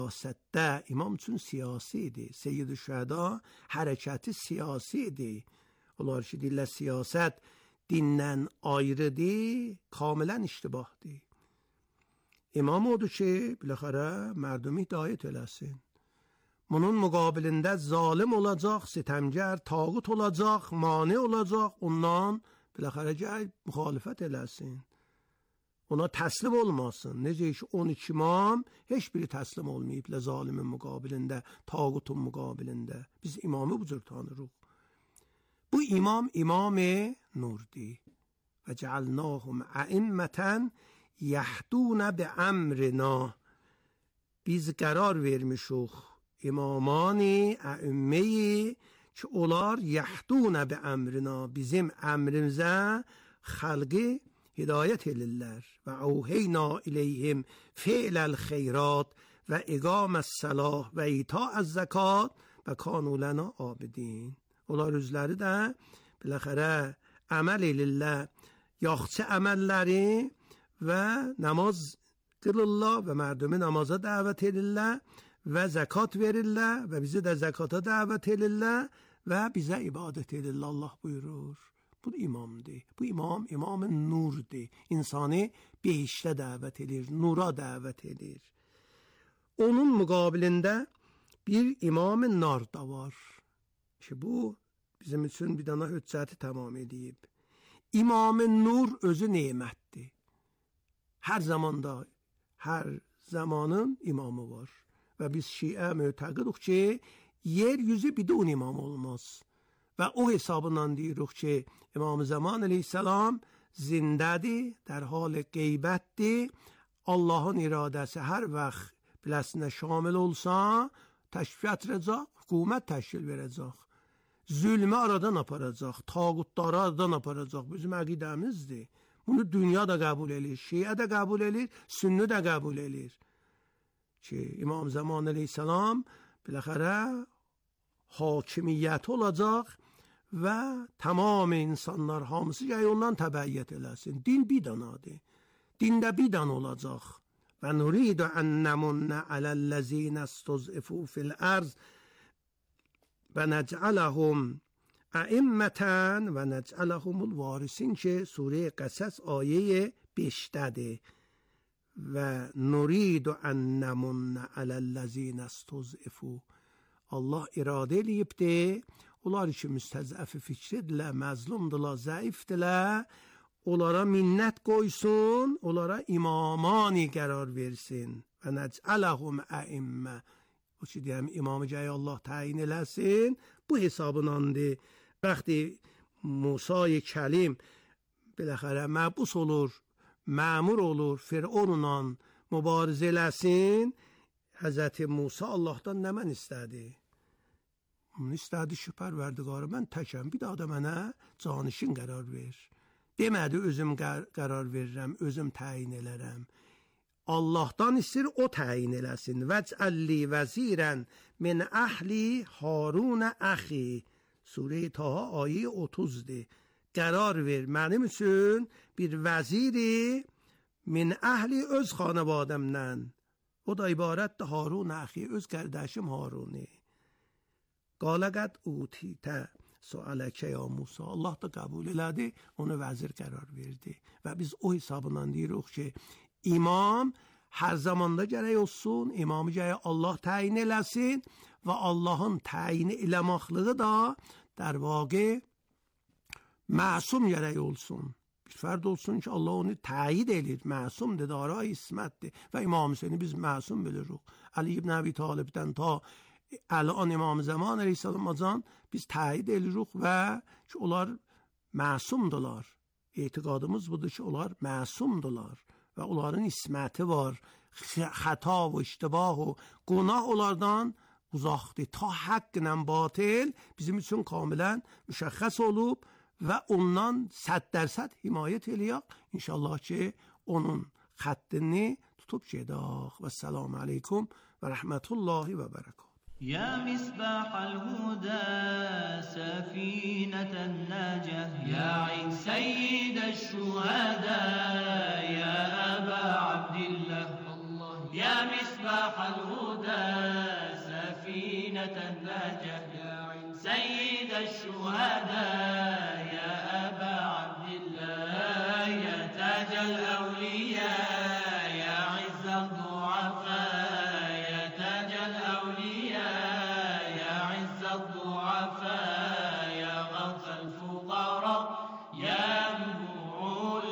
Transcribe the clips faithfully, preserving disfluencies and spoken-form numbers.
siyasette imam üçün siyasidir. Seyyid-i Şühada hərəkəti siyasidir. Onlar ki, deyirlər siyasət dindən ayrıdır, kamilən iştibahdır. İmam odur ki, biləxərə mərdumi hidayət eləsin. Bunun müqabilində zalim olacaq, sitəmgər, tağut olacaq, mani olacaq, ondan biləxərə gəl müxalifət eləsin. Ona təslim olmasın. Necə ki, on iki imam heç biri təslim olmayıblə zalimin müqabilində, tağutun müqabilində. Biz imamı bu cür tanırıq. Bu imam, imam-ı nurdir. Və cəalnahum əimmətən yəhdunə bi əmrina. Biz qərar vermişuq imamani, əimmeyi ki, onlar yəhdunə bi əmrina, bizim əmrimizə xalqı hidayət edirlər. Və əvheyna iləyhim fi'ləl xeyrat və iqaməs səlah və ita'əz zəkat və kanu lənə abidin. Onlar özləri də biləxərə əməl edirlər, yaxçı əməlləri və namaz qılırlar və mərdumi namaza dəvət edirlər və zəkat verirlər və bizi də zəkata dəvət edirlər və bizə ibadət edirlər. Allah buyurur. Bu imamdır. Bu imam, imam nurdur. İnsanı behiştə dəvət edir, nura dəvət edir. Onun müqabilində bir imam nar da var. Ki, bu bizim üçün bir dana hüccəti tamam edib. İmam nur özü nemətdir. Hər zamanda, hər zamanın imamı var. Və biz şiə mütəqidik ki, yeryüzü bidun imam olmaz. Və o hesabından deyirik ki, İmam-ı Zaman əleyhissalam zindədir, در حال qeybətdir. Allahın iradəsi hər vaxt biləsinə şamil olsa, təşviyyət verəcək, hükümət təşkil verəcək. Zülmü aradan aparacaq, tağutları aradan aparacaq. Bizim əqidəmizdir. Bunu dünya da qəbul edir, şiə də qəbul edir, sünni də qəbul edir. Ki, İmam Zaman əleyhissalam biləxərə hakimiyyət olacaq və tamam insanlar hamısı gəy ondan təbəyyət eləsin. Din bir danadır. Dində bir dan olacaq. Və nuridu ənəmunnə aləl-ləzinə stuz'ifu fil-ərz və nəcələhum əimmətən və nəcələhumul varisin ki, Surə Qəsəs ayə beşdədir. Və nuridu ənəmunnə aləl-ləzinə stuz'ifu. Allah iradə eləyibdir, onlar ki müstəzəfi fikridirlər, məzlumdurlar, zəifdirlər, onlara minnət qoysun, onlara imamani qərar versin. Və nəcələhum əimmə. O ki deyəm, imamı gəyə Allah təyin eləsin, bu hesabınandır. Bəxti Musa-i Kəlim biləxərə məbus olur, məmur olur, Firavunla mübarizə eləsin. Həzrəti Musa Allahdan nə mən istədi? Onu istədi ki, Pərverdigarı, mən təkəm, bir daha da mənə canişin qərar ver. Demədi, özüm qər qərar verirəm, özüm təyin elərəm. Allahdan istir, o təyin eləsin. Vəcəlli vəzirən min əhli Harun əxi. Surə Taha ayə otuzdur. Qərar ver, mənim üçün bir vəziri min əhli öz xanəvadəmdən. O da ibarətdir Harun əxi, öz qərdəşim Haruni. Qalə qəd utitə sualəkə ya Musa. Allah da qəbul elədi, onu vəzir qərar verdi. Və biz o hesabından deyirik ki, imam hər zamanda gərək olsun, imamı gərək Allah təyin eləsin və Allahın təyin eləmaqlığı da در واقع məsum gərək olsun. Bir fərd olsun ki, Allah onu təyid edir, məsumdur, dara ismətdir və İmam Hüseyni biz məsum bilirik. Ali ibn Əbi Talibdən ta الان امام زمان علیه السلام azan biz təyid edirik və ki, onlar məsumdular. Etiqadımız budur ki, onlar məsumdular və onların isməti var. Xəta və iştibah və günah onlardan uzaqdır. Ta həqqlə batil bizim üçün kamilən müşəxəs olub və ondan səd dərsəd himayət eləyək. İnşallah ki, onun xəttini tutub gedək. Və səlamu aleykum və rəhmətullahi və bərəkət. يا مصباح الهدى سفينة النجاة يا عين سيد الشهداء يا أبا عبد الله الله يا مصباح الهدى سفينة النجاة يا سيد الشهداء يا أبا عبد الله يا تاج الأولياء يا عز الضعفاء يا تاج الأولياء يا عز الضعفاء يا غوث الفقراء يا نور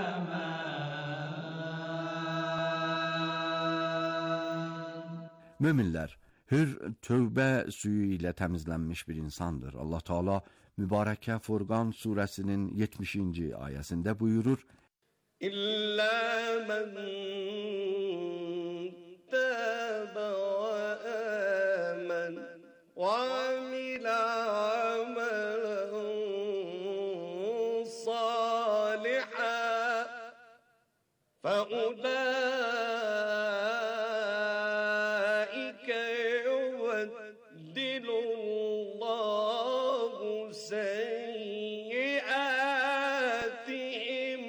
الكمال. Möminlər, Hür tövbə suyu ilə təmizlənmiş bir insandır. Allah Teala mübarəkə Furqan surəsinin yetmişinci ayəsində buyurur: İllə mən təbə və əmən və amilə əmələn salihə فَأُولَٰئِكَ يُبَدِّلُ اللَّهُ سَيِّئَاتِهِمْ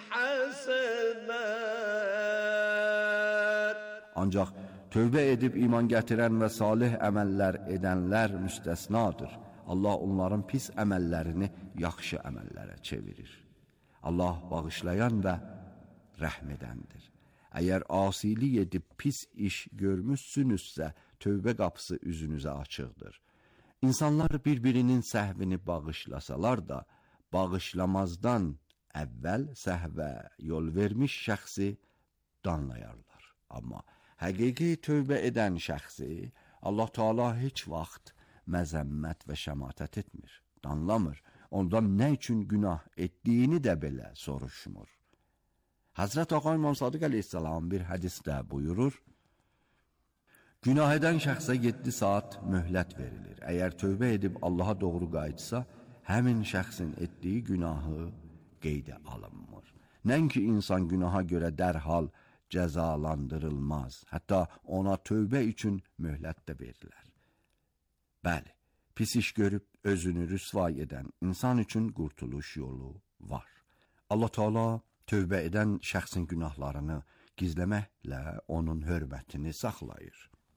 حَسَنَاتٍ. Ancaq tövbə edib iman gətirən və salih əməllər edənlər müstəsnadır. Allah onların pis əməllərini yaxşı əməllərə çevirir. Allah bağışlayan və rəhm edəndir. Əgər asilik edib pis iş görmüşsünüzsə, tövbə qapısı üzünüzə açıqdır. İnsanlar bir-birinin səhvini bağışlasalar da, bağışlamazdan əvvəl səhvə yol vermiş şəxsi danlayarlar. Amma həqiqi tövbə edən şəxsi Allah Teala heç vaxt məzəmmət və şəmatət etmir, danlamır. Ondan nə üçün günah etdiyini də belə soruşmur. Hazret Ağa İmam Sadiq Aleyhisselam bir hədisdə buyurur: Günah edən şəxsə yeddi saat möhlət verilir. Əgər tövbə edib Allaha doğru qayıtsa, həmin şəxsin etdiyi günahı qeydə alınmır. Nənki insan günaha görə dərhal cəzalandırılmaz, hətta ona tövbə üçün möhlət də verilər. Bəli, pis iş görüb özünü rüsvay edən insan üçün qurtuluş yolu var. Allah Teala tövbə edən şəxsin günahlarını gizləməklə onun hörmətini saxlayır.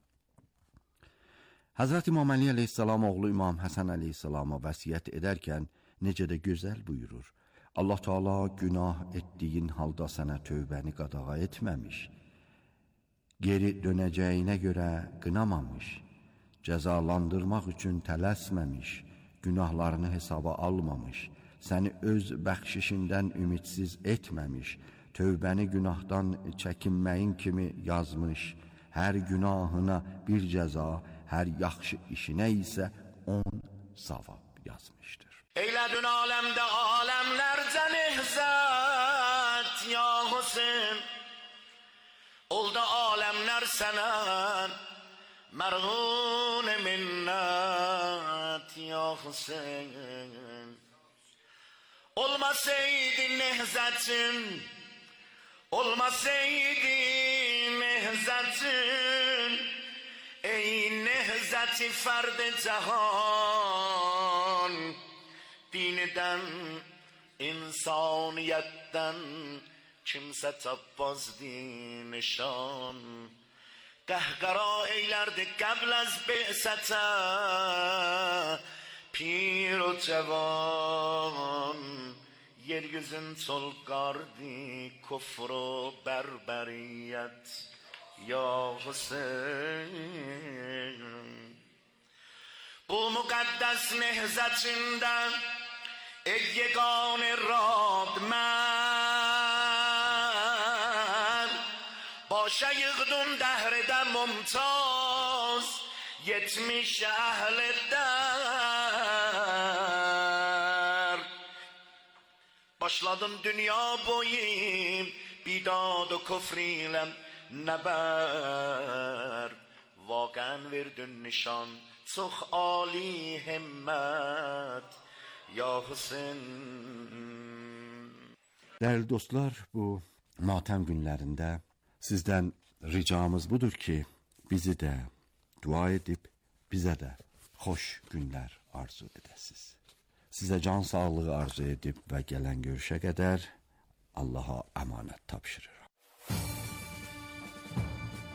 Hazret İmam Ali Aleyhisselam oğlu İmam Həsən Aleyhisselama vəsiyyət edərkən necə də gözəl buyurur: Allah Teala günah etdiyin halda sənə tövbəni qadağa etməmiş, geri dönəcəyinə görə qınamamış, cəzalandırmaq üçün tələsməmiş, günahlarını hesaba almamış, səni öz bəxşişindən ümidsiz etməmiş, tövbəni günahdan çəkinməyin kimi yazmış, hər günahına bir cəza, hər yaxşı işinə isə on savab yazmışdır. Eylədün aləmdə aləmlərcə nehzət ya Hüseyin, oldu aləmlər sənə mərğun minnət ya Hüseyin. Olmasaydı nehzetin, olmasaydı nehzetin, ey nehzeti ferd-i cehan, dininden, insaniyetten kimse tapmazdı nişan. Qəhqara eylərdi qəbl az bi'sətə, pir o cevan, yeryüzün solqardı kufr o berberiyet ya Hüseyin. Bu müqəddəs nehzətindən ey yegane radmən, başa yığdın dəhrdə mumtaz, yetmiş əhl-i dər. Başladın dünya boyu bidad o küfriyle nəbər, vaqən verdin nişan çox ali himmət ya Hüseyin. Değerli dostlar, bu matəm günlərində sizdən ricamız budur ki, bizi də dua edib, bizə də xoş günlər arzu edəsiz. Sizə can sağlığı arzu edib və gələn görüşə qədər Allaha əmanət tapşırıram.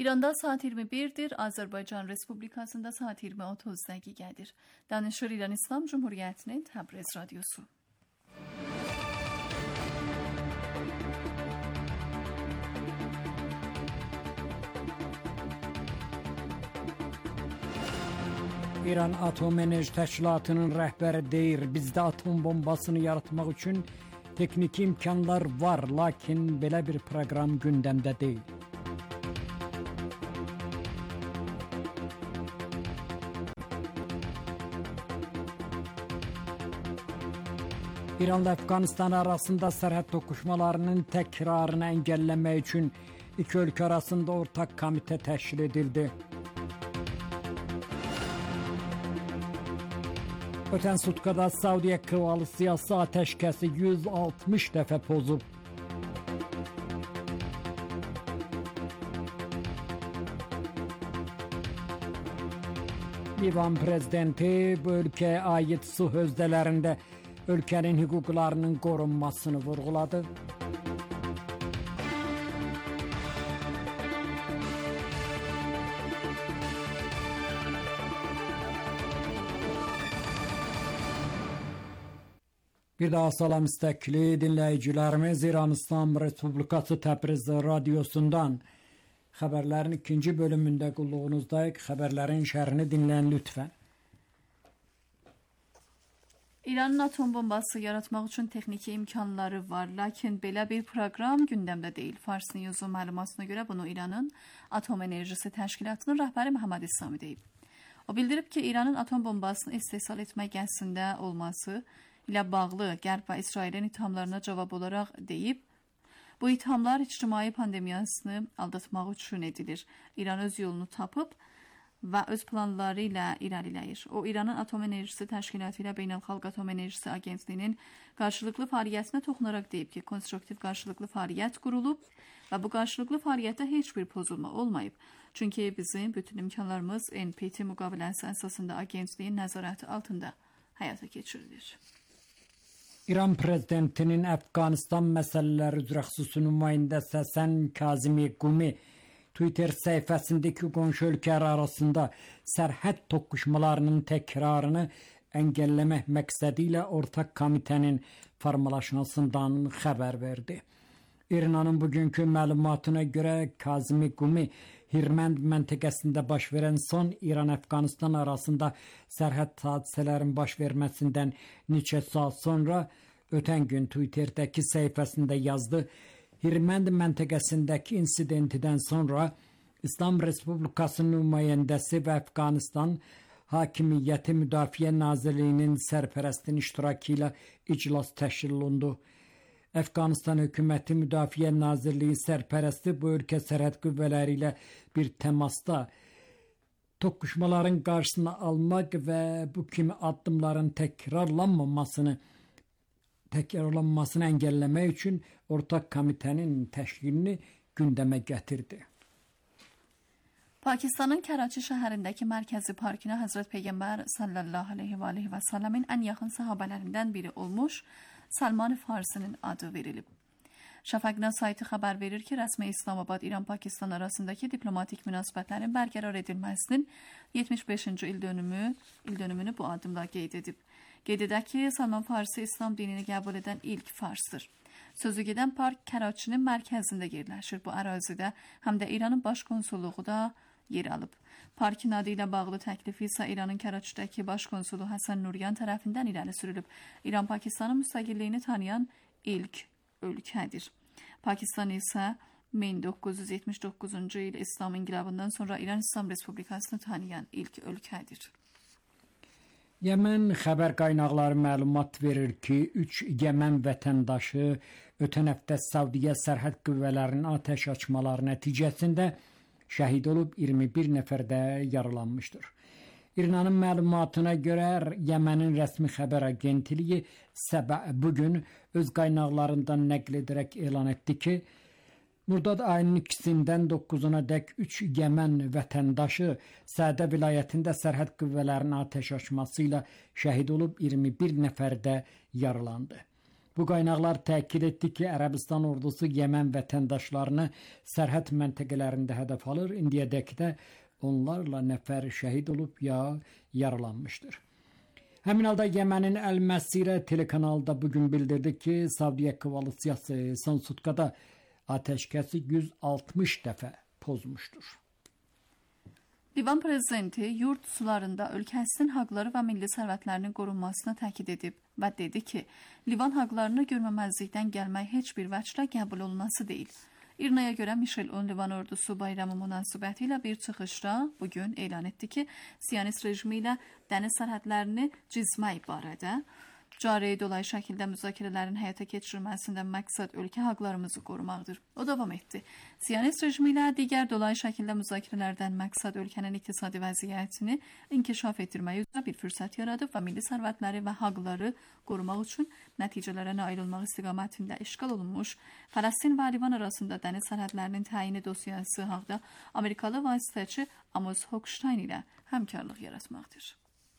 İranda saat iyirmi birdir, Azərbaycan Respublikasında saat iyirmi otuz dəqiqədir. Danışır İran İslam Cumhuriyyətinin Təbriz Radyosu. İran Atom Enerji Təşkilatının rəhbəri deyir, bizdə atom bombasını yaratmaq üçün texniki imkanlar var, lakin belə bir proqram gündəmdə deyil. İranla Əfqanistan arasında sərhəd toqquşmalarının təkrarını əngəlləmək üçün iki ölkə arasında ortaq komitə təşkil edildi. Ötən sutkada Saudiya koalisiyası atəşkəsi yüz altmış dəfə pozub. İran prezidenti bu ölkəyə aid su hövzələrində ölkənin hüquqlarının qorunmasını vurğuladı. Bir daha salam istəkli dinləyicilərimiz, İran İslam Respublikası Təbriz Radyosundan xəbərlərin ikinci bölümündə qulluğunuzdayıq. Xəbərlərin şərhini dinləyin lütfən. İranın atom bombası yaratmaq üçün texniki imkanları var, lakin belə bir proqram gündəmdə deyil. Fars News-un məlumatına görə bunu İranın Atom Enerjisi Təşkilatının rəhbəri Məhəmməd İslami deyib. O bildirib ki, İranın atom bombasını istehsal etmək qəsdində olması ilə bağlı Qərb və İsrailin ithamlarına cavab olaraq deyib, bu ithamlar ictimai pandemiyasını aldatmaq üçün edilir. İran öz yolunu tapıb və öz planları ilə irəliləyir. O, İranın Atom Enerjisi Təşkilatı ilə Beynəlxalq Atom Enerjisi Agentliyinin qarşılıqlı fəaliyyətinə toxunaraq deyib ki, konstruktiv qarşılıqlı fəaliyyət qurulub və bu qarşılıqlı fəaliyyətdə heç bir pozulma olmayıb. Çünki bizim bütün imkanlarımız N P T müqaviləsi əsasında agentliyin nəzarəti altında həyata keçirilir. İran prezidentinin Əfqanistan məsələləri üzrə xüsusi nümayəndəsi Həsən Kazimi Qumi Twitter səhifəsindəki qonşu ölkələr arasında sərhəd toqquşmalarının təkrarını əngəlləmək məqsədi ilə ortaq komitənin formalaşmasından xəbər verdi. İranın bugünkü məlumatına görə Kazimi Qumi Hirmənd məntəqəsində baş verən son İran-Əfqanistan arasında sərhəd hadisələrin baş verməsindən neçə saat sonra ötən gün Twitter'dəki səhifəsində yazdı. Hirmənd məntəqəsindəki insidentidən sonra İslam Respublikasının nümayəndəsi və Əfqanistan Hakimiyyəti Müdafiə Nazirliyinin sərpərəstin iştirakı ilə iclas təşkil olundu. Əfqanistan hökuməti Müdafiə Nazirliyi sərpərəsti bu ölkə sərhəd qüvvələri ilə bir təmasda toqquşmaların qarşısını almaq və bu kimi addımların təkrarlanmamasını təkrarlanmasını əngəlləmək üçün ortaq komitənin təşkilini gündəmə gətirdi. Pakistanın Karachi şəhərindəki mərkəzi parkına Həzrət Peyğəmbər sallallahu aleyhi və aleyhi və səlləmin ən yaxın sahabələrindən biri olmuş Salman Farsinin adı verilib. Şafaqna saytı xəbər verir ki, rəsmi İslamabad İran-Pakistan arasındakı diplomatik münasibətlərin bərqərar edilməsinin yetmiş beşinci il dönümü, il dönümünü bu addımla qeyd edib. Qeyd edək ki, Salman Farsi İslam dinini qəbul edən ilk farsdır. Sözü gedən park Karaçinin mərkəzində yerləşir. Bu ərazidə həm də İranın baş konsulluğu da yer alıb. Parkin adı ilə bağlı təklifi isə İranın Karaçidəki baş konsulu Həsən Nuryan tərəfindən irəli sürülüb. İran Pakistanın müstəqilliyini tanıyan ilk ölkədir. Pakistan isə min doqquz yüz yetmiş doqquzuncu il İslam inqilabından sonra İran İslam Respublikasını tanıyan ilk ölkədir. Yemen xəbər qaynaqları məlumat verir ki, üç Yemen vətəndaşı ötən həftə Saudiya sərhəd qüvvələrinin atəş açmaları nəticəsində şəhid olub, iyirmi bir nəfər də yaralanmışdır. İranın məlumatına görə Yemenin rəsmi xəbər agentliyi Səbə bugün öz qaynaqlarından nəql edərək elan etdi ki, Murdad ayının ikisindən doqquzuna dək üç Yemen vətəndaşı Sədə vilayətində sərhəd qüvvələrinin atəş açması ilə şəhid olub, iyirmi bir nəfər də yaralandı. Bu qaynaqlar təkid etdi ki, Ərəbistan ordusu Yemen vətəndaşlarını sərhəd məntəqələrində hədəf alır. İndiyədək də onlarla nəfər şəhid olub ya yaralanmışdır. Həmin halda Yemenin Əl-Məsirə telekanalda bugün bildirdi ki, Savdiya koalisiyası son sutkada ateşkəsi yüz altmış dəfə pozmuşdur. Livan prezidenti yurt sularında ölkəsinin haqları və milli sərvətlərinin qorunmasını təkid edib və dedi ki, Livan haqlarını görməməzlikdən gəlmək heç bir vəclə qəbul olunası deyil. İrnaya görə Michel On Livan ordusu bayramı münasibəti ilə bir çıxışda bugün elan etdi ki, Siyonist rejimi ilə dəniz sərhədlərini cizmək barədə cari dolayı şəkildə müzakirələrin həyata keçirilməsində məqsəd ölkə haqlarımızı qorumaqdır. O davam etdi. Siyonist rejimi ilə digər dolayı şəkildə müzakirələrdən məqsəd ölkənin iqtisadi vəziyyətini inkişaf etdirmək üzrə bir fürsət yaradıb və milli sərvətləri və haqları qorumaq üçün nəticələrə nail olmaq istiqamətində işğal olunmuş Fələstin və Livan arasında dəniz sərhədlərinin təyini dosyası haqda Amerikalı vasitəçi Amos Hochstein ilə həmkarlıq yaratmaqdır.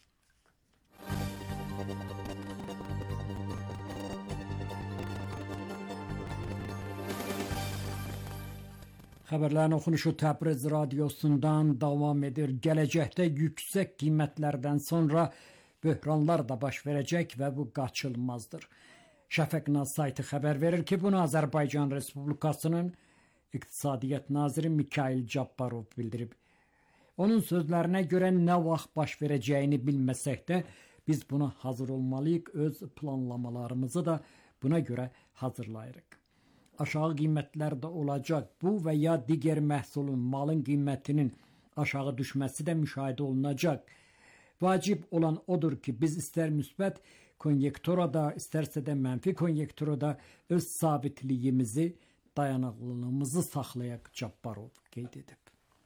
Xəbərlərin oxunuşu Təbriz radiosundan davam edir. Gələcəkdə yüksək qiymətlərdən sonra böhranlar da baş verəcək və bu qaçılmazdır. Şəfəqnaz saytı xəbər verir ki, bunu Azərbaycan Respublikasının İqtisadiyyat Naziri Mikayıl Cabbarov bildirib. Onun sözlərinə görə nə vaxt baş verəcəyini bilməsək də biz buna hazır olmalıyıq, öz planlamalarımızı da buna görə hazırlayırıq. Aşağı qiymətlər də olacaq. Bu və ya digər məhsulun, malın qiymətinin aşağı düşməsi də müşahidə olunacaq. Vacib olan odur ki, biz istər müsbət konyenkturada, istərsə də mənfi konyenkturada öz sabitliyimizi, dayanıqlılığımızı saxlayaq, Cabbarov qeyd edib.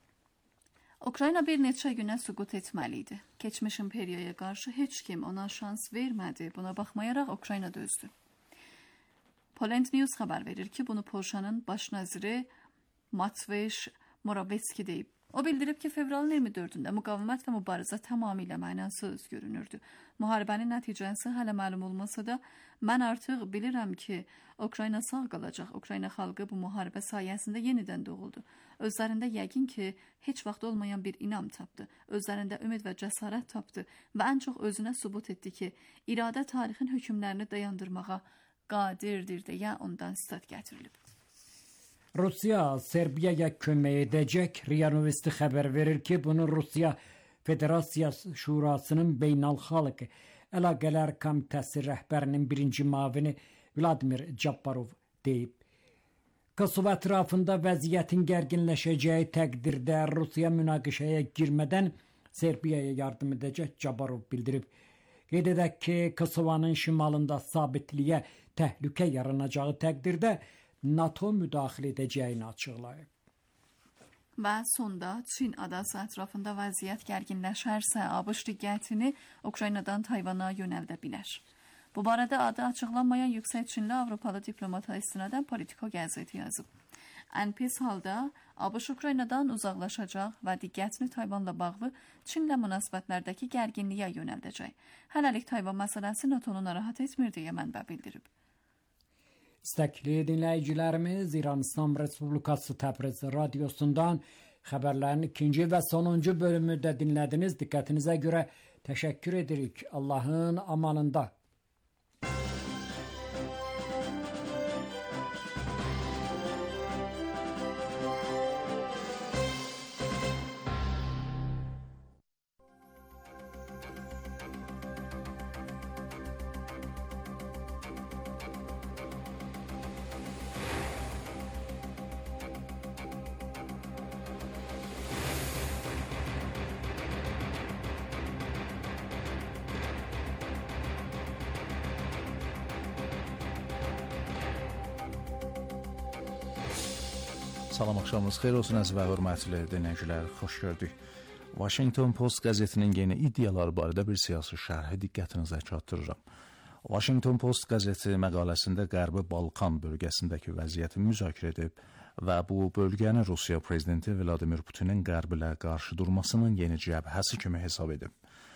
Ukrayna bir neçə günə süqut etməli idi. Keçmiş imperiyaya qarşı heç kim ona şans vermədi. Buna baxmayaraq Ukrayna dözdü. Poland News xəbər verir ki, bunu Polşanın baş naziri Matveş Moravetski deyib. O bildirib ki, fevralın iyirmi dördündə müqavimət və mübarizə tamamilə mənasız görünürdü. Müharibənin nəticəsi hələ məlum olmasa da, mən artıq bilirəm ki, Ukrayna sağ qalacaq. Ukrayna xalqı bu müharibə sayəsində yenidən doğuldu. Özlərində yəqin ki, heç vaxt olmayan bir inam tapdı. Özlərində ümid və cəsarət tapdı və ən çox özünə sübut etdi ki, iradə tarixin hökmlərini dayandırmağa qadirdir deyə ondan stat gətirilib. Rusiya Serbiyaya kömək edəcək. Ria Novosti xəbər verir ki, bunu Rusiya Federasiyası Şurasının Beynəlxalq Əlaqələr Komitəsi rəhbərinin birinci müavini Vladimir Cabbarov deyib. Kosovo ətrafında vəziyyətin gərginləşəcəyi təqdirdə Rusiya münaqişəyə girmədən Serbiyaya yardım edəcək, Cabbarov bildirib. Qeyd edək ki, Kosovanın şimalında sabitliyə təhlükə yaranacağı təqdirdə NATO müdaxilə edəcəyini açıqlayıb. Və sonda Çin adası ətrafında vəziyyət gərginləşərsə, ABŞ diqqətini Ukraynadan Tayvana yönəldə bilər. Bu barədə adı açıqlanmayan yüksək Çinli Avropalı diplomata istinadən Politico qəzeti yazıb. Ən pis halda ABŞ Ukraynadan uzaqlaşacaq və diqqətini Tayvanla bağlı Çinlə münasibətlərdəki gərginliyə yönəldəcək. Hələlik Tayvan məsələsi NATO'nu narahat etmir deyə mənbə bildirib. İstəkli dinləyicilərimiz, İran İslam Respublikası Təbriz radiosundan xəbərlərin ikinci və sonuncu bölümü də dinlədiniz. Diqqətinizə görə təşəkkür edirik. Allahın amanında. Salam, axşamınız xeyir olsun əziz və hörmətli dinləyicilər, xoş gördük. Washington Post qəzetinin yeni iddiaları barədə bir siyasi şərhi diqqətinizə çatdırıram. Washington Post qəzeti məqaləsində Qərbi Balkan bölgəsindəki vəziyyəti müzakirə edib və bu bölgəni Rusiya prezidenti Vladimir Putinin Qərb ilə qarşı durmasının yeni cəbhəsi kimi hesab edib.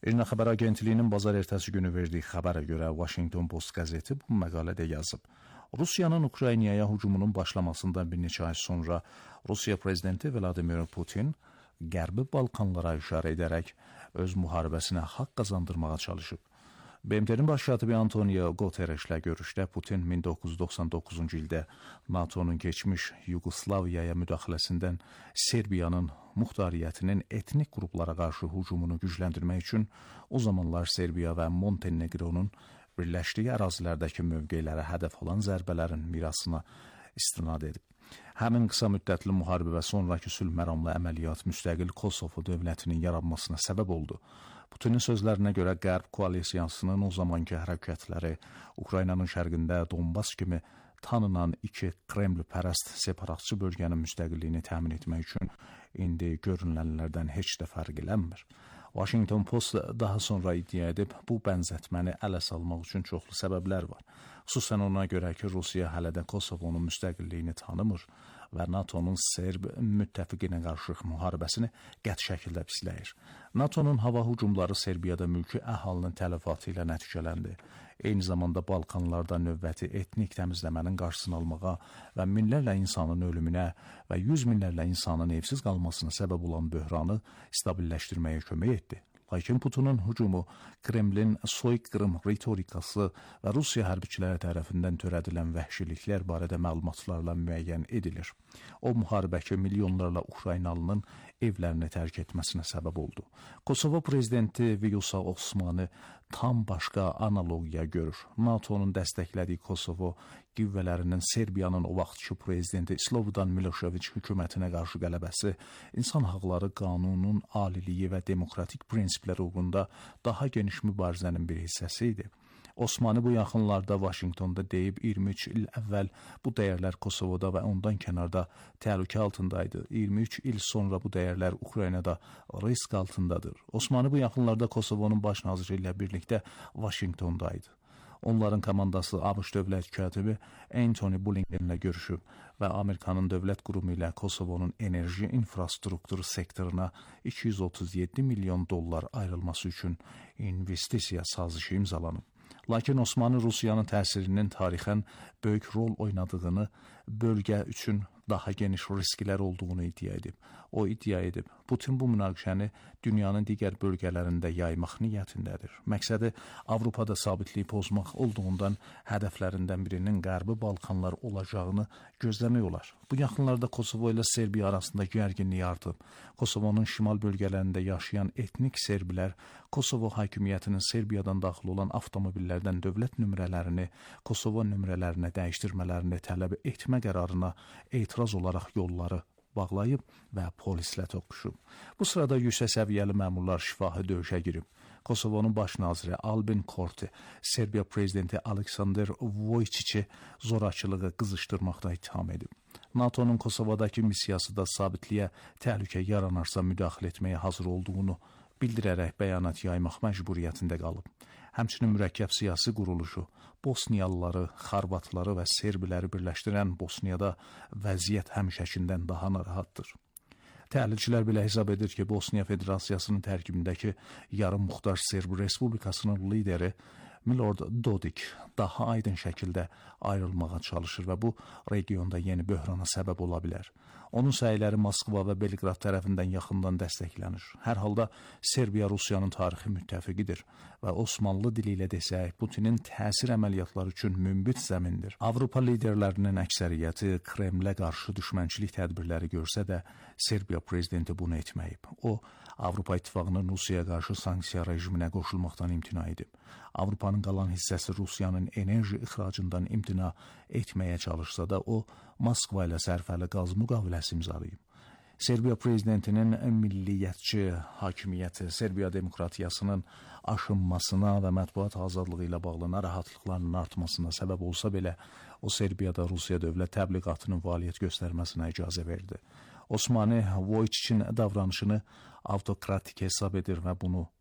İRNA xəbər agentliyinin bazar ertəsi günü verdiyi xəbərə görə Washington Post qəzeti bu məqalədə yazıb. Rusiyanın Ukraynaya hücumunun başlamasından bir neçə ay sonra Rusiya prezidenti Vladimir Putin Qərbi Balkanlara işarə edərək öz müharibəsinə haqq qazandırmağa çalışıb. B M T-nin baş katibi Antonio Guterres'lə görüşdə Putin min doqquz yüz doxsan doqquzuncu ildə NATO'nun keçmiş Yugoslaviyaya müdaxiləsindən Serbiyanın muxtariyyətinin etnik qruplara qarşı hücumunu gücləndirmək üçün o zamanlar Serbiya və Montenegronun birləşdiyi ərazilərdəki mövqelərə hədəf olan zərbələrin mirasına istinad edib. Həmin qısa müddətli müharibə və sonraki sülh məramlı əməliyyat müstəqil Kosovo dövlətinin yaranmasına səbəb oldu. Putinin sözlərinə görə Qərb koalisiyasının o zamanki hərəkətləri Ukraynanın şərqində Donbas kimi tanınan iki Kreml-pərəst separatçı bölgənin müstəqilliyini təmin etmək üçün indi görünənlərdən heç də fərq eləmir. Washington Post daha sonra iddia edib, bu bənzətməni ələ salmaq üçün çoxlu səbəblər var. Xüsusən ona görə ki, Rusiya hələ də Kosovonun müstəqilliyini tanımır və NATO'nun Serb müttəfiqinə qarşı müharibəsini qəti şəkildə pisləyir. NATO'nun hava hücumları Serbiyada mülki əhalinin tələfatı ilə nəticələndi. Eyni zamanda Balkanlarda növbəti etnik təmizləmənin qarşısını almağa və minlərlə insanın ölümünə və yüz minlərlə insanın evsiz qalmasına səbəb olan böhranı stabilləşdirməyə kömək etdi. Lakin Putinin hücumu, Kremlin soyqırım ritorikası və Rusiya hərbiçiləri tərəfindən törədilən vəhşiliklər barədə məlumatlarla müəyyən edilir. O, müharibəkə milyonlarla Ukraynalının evlərini tərk etməsinə səbəb oldu. Kosovo prezidenti Vjosa Osmani tam başqa analogiya görür. NATO'nun dəstəklədiyi Kosovo qüvvələrinin Serbiyanın o vaxtki prezidenti Slobodan Milošević hökumətinə qarşı qələbəsi insan haqları qanunun aliliyi və demokratik prinsiplər uğrunda daha geniş mübarizənin bir hissəsi idi. Osmani bu yaxınlarda Washingtonda deyib iyirmi üç il əvvəl bu dəyərlər Kosovoda və ondan kənarda təhlükə altındaydı. iyirmi üç il sonra bu dəyərlər Ukraynada risk altındadır. Osmani bu yaxınlarda Kosovonun baş naziri ilə birlikdə Washingtondaydı. Onların komandası ABŞ dövlət katibi Antony Blinkenlə görüşüb və Amerikanın dövlət qurumu ilə Kosovonun enerji infrastrukturu sektoruna iki yüz otuz yeddi milyon dollar ayrılması üçün investisiya sazişi imzalanıb. Lakin Osmanlı Rusiyanın təsirinin tarixən böyük rol oynadığını, bölgə üçün daha geniş risklər olduğunu iddia edib. O iddia edib, Putin bu münaqişəni dünyanın digər bölgələrində yaymaq niyyətindədir. Məqsədi Avropada sabitliyi pozmaq olduğundan hədəflərindən birinin Qərbi Balkanlar olacağını gözləmək olar. Bu yaxınlarda Kosovo ilə Serbiya arasında gərginlik artıb. Kosovonun şimal bölgələrində yaşayan etnik serbilər Kosovo hakimiyyətinin Serbiyadan daxil olan avtomobillərdən dövlət nömrələrini Kosovo nömrələrinə dəyişdirmələrini tələb etmə qərarına etiraz olaraq yolları bağlayıb və polislə toqquşub. Bu sırada yüksək səviyyəli məmurlar şifahi döyüşə girib. Kosovonun baş naziri Albin Kurti, Serbiya prezidenti Aleksandr Vučići zorakılığı qızışdırmaqda ittiham edib. NATO'nun Kosovadakı missiyası da sabitliyə təhlükə yaranarsa müdaxilə etməyə hazır olduğunu bildirərək bəyanat yaymaq məcburiyyətində qalıb. Həmçinin mürəkkəb siyasi quruluşu Bosniyalıları, Xorvatları və Serbiləri birləşdirən Bosniyada vəziyyət həmişəkindən daha narahatdır. Təhlilçilər belə hesab edir ki, Bosniya Federasiyasının tərkibindəki yarım muxtar Serb Respublikasının lideri Milorad Dodik daha aydın şəkildə ayrılmağa çalışır və bu regionda yeni böhrana səbəb ola bilər. Onun səyləri Moskva və Belqrad tərəfindən yaxından dəstəklənir. Hər halda Serbiya Rusiyanın tarixi müttəfiqidir və Osmanlı dili ilə desək, Putinin təsir əməliyyatları üçün münbit zəmindir. Avropa liderlərinin əksəriyyəti Kremlə qarşı düşmənçilik tədbirləri görsə də, Serbiya prezidenti bunu etməyib. O, Avropa İttifaqının Rusiyaya qarşı sanksiya rejiminə qoşulmaqdan imtina edib. Avropanın qalan hissəsi Rusiyanın enerji ixracından imtina etməyə çalışsa da, o, Moskva ilə sərfəli qaz müqaviləsi imzalayıb. Serbiya prezidentinin milliyyətçi hakimiyyəti Serbiya demokratiyasının aşınmasına və mətbuat azadlığı ilə bağlı narahatlıqlarının artmasına səbəb olsa belə, o Serbiyada Rusiya dövlət təbliğatının fəaliyyət göstərməsinə icazə verdi. Osmani Vučićin davranışını avtokratik hesab edir və bunu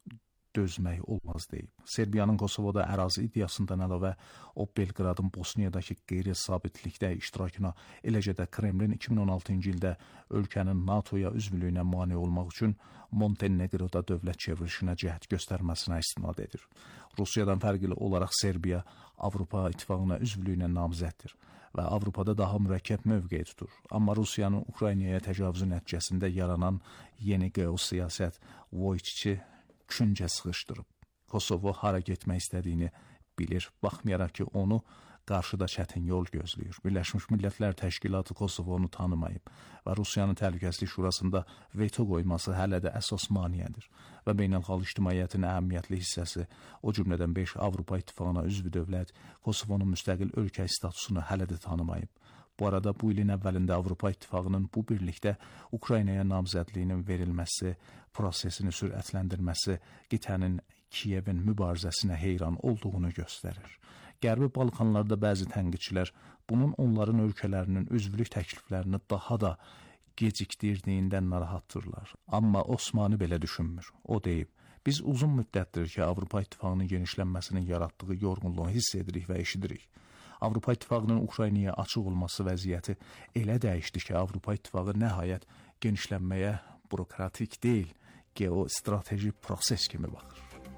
dözmək olmaz deyib. Serbiyanın Kosovoda ərazi iddiasından əlavə o Belqradın Bosniyadakı qeyri-sabitlikdə iştirakına, eləcə də Kremlin iki min on altıncı ildə ölkənin NATOya üzvlüyünə mane olmaq üçün Montenegroda dövlət çevrilişinə cəhd göstərməsinə istinad edir. Rusiyadan fərqli olaraq Serbiya Avropa İttifaqına üzvlüyünə namizəddir və Avropada daha mürəkkəb mövqe tutur. Amma Rusiyanın Ukraynaya təcavüzü nəticəsində yaranan yeni geosiyasət Voyçiçi küncə sıxışdırıb. Kosovo hara getmək istədiyini bilir, baxmayaraq ki, onu qarşıda çətin yol gözləyir. Birləşmiş Millətlər Təşkilatı Kosovonu tanımayıb və Rusiyanın Təhlükəsizlik Şurasında veto qoyması hələ də əsas maneədir və beynəlxalq ictimaiyyətin əhəmiyyətli hissəsi, o cümlədən beş Avropa İttifaqına üzv dövlət Kosovonun müstəqil ölkə statusunu hələ də tanımayıb. Bu arada bu ilin əvvəlində Avropa İttifaqının bu birlikdə Ukraynaya namizədliyinin verilməsi, prosesini sürətləndirməsi qitənin Kiyevin mübarizəsinə heyran olduğunu göstərir. Qərbi Balkanlarda bəzi tənqidçilər bunun onların ölkələrinin üzvlük təkliflərini daha da gecikdirdiyindən narahatdırlar. Amma Osmanlı belə düşünmür. O deyib, biz uzun müddətdir ki, Avropa İttifaqının genişlənməsinin yaratdığı yorğunluğu hiss edirik və eşidirik. Avropa İttifaqının Ukraynaya açıq olması vəziyyəti elə dəyişdi ki, Avropa İttifaqı nəhayət genişlənməyə bürokratik deyil, geostrateji proses kimi baxır.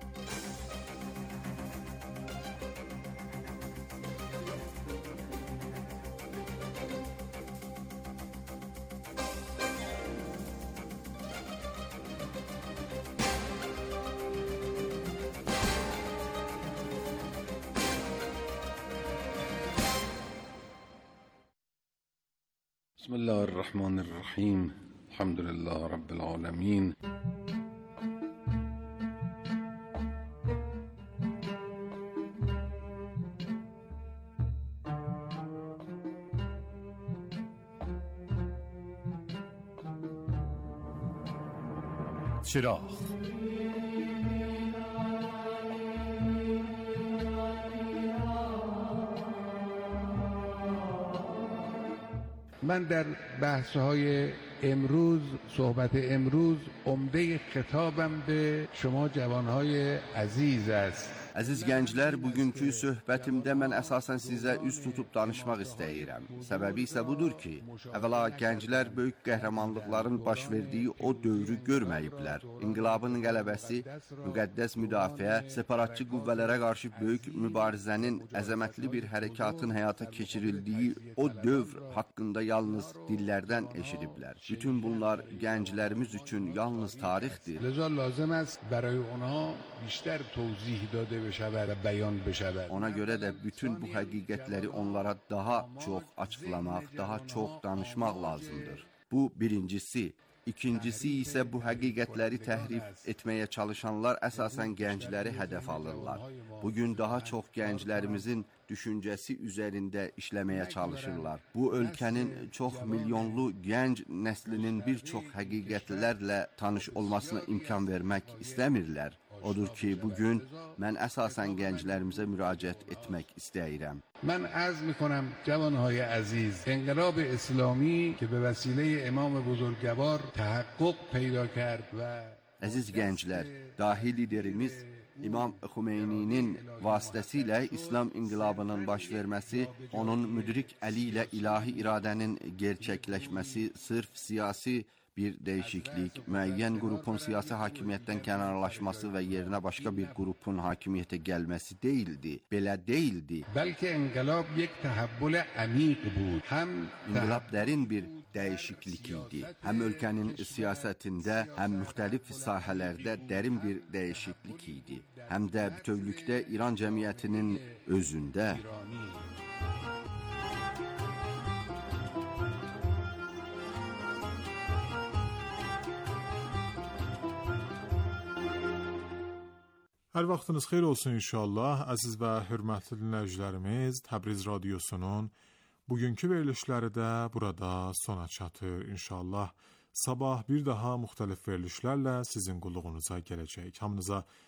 بسم الله الرحمن الرحيم الحمد لله رب العالمين چراغ من در بحث‌های امروز صحبت امروز عمده خطابم به شما جوانهای عزیز است. Əziz gənclər, bugünkü söhbətimdə mən əsasən sizə üz tutub danışmaq istəyirəm. Səbəbi isə budur ki, əvvəla gənclər böyük qəhrəmanlıqların baş verdiyi o dövrü görməyiblər. İnqilabın qələbəsi, müqəddəs müdafiə, separatçı qüvvələrə qarşı böyük mübarizənin, əzəmətli bir hərəkatın həyata keçirildiyi o dövr haqqında yalnız dillərdən eşidiblər. Bütün bunlar gənclərimiz üçün yalnız tarixdir. لذا لازم است برای اونها بیشتر توضیح داده بشود و بیان بشود. Ona görə də bütün bu həqiqətləri onlara daha çox açıqlamaq, daha çox danışmaq lazımdır. Bu birincisi. İkincisi isə bu həqiqətləri təhrif etməyə çalışanlar əsasən gəncləri hədəf alırlar. Bugün daha çox gənclərimizin düşüncəsi üzərində işləməyə çalışırlar. Bu ölkənin çox milyonlu gənc nəslinin bir çox həqiqətlərlə tanış olmasına imkan vermək istəmirlər. Odur ki, bugün mən əsasən gənclərimizə müraciət etmək istəyirəm. من عرض میکنم جوانهای عزیز، انقلاب اسلامی که به وسیله امام بزرگوار تحقق پیدا کرد و Əziz gənclər, dahi liderimiz İmam Xümeyninin vasitəsilə İslam inqilabının baş verməsi, onun müdrik əli ilə ilahi iradənin gerçəkləşməsi sırf siyasi bir dəyişiklik, müəyyən qrupun siyasi hakimiyyətdən kənarlaşması və yerinə başqa bir qrupun hakimiyyətə gəlməsi deyildi. Belə deyildi. Bəlkə inqilab یک تحول عمیق بود. Həm İnqilab dərin bir dəyişiklik idi. Həm ölkənin siyasətində, həm müxtəlif sahələrdə dərin bir dəyişiklik idi. Həm də bütövlükdə İran cəmiyyətinin özündə. Hər vaxtınız xeyir olsun inşallah. Əziz və hörmətli dinləyicilərimiz, Təbriz Radiosunun bugünkü verilişləri də burada sona çatır inşallah. Sabah bir daha müxtəlif verilişlərlə sizin qulluğunuza gələcək. Hamınıza